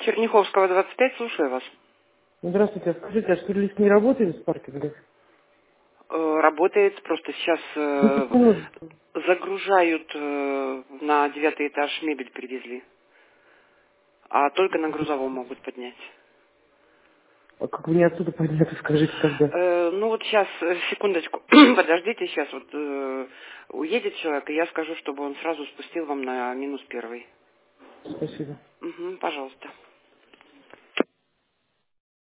Черняховского, 25, слушаю вас. Здравствуйте, скажите, а что лифт не работает в паркинге? Работает, просто сейчас Ну почему? загружают, на 9-й этаж мебель привезли. А только на грузовом могут поднять. А как вы не отсюда подняты, скажите, когда? Ну вот сейчас, секундочку, подождите, сейчас вот уедет человек, и я скажу, чтобы он сразу спустил вам на -1. Спасибо. Угу, пожалуйста.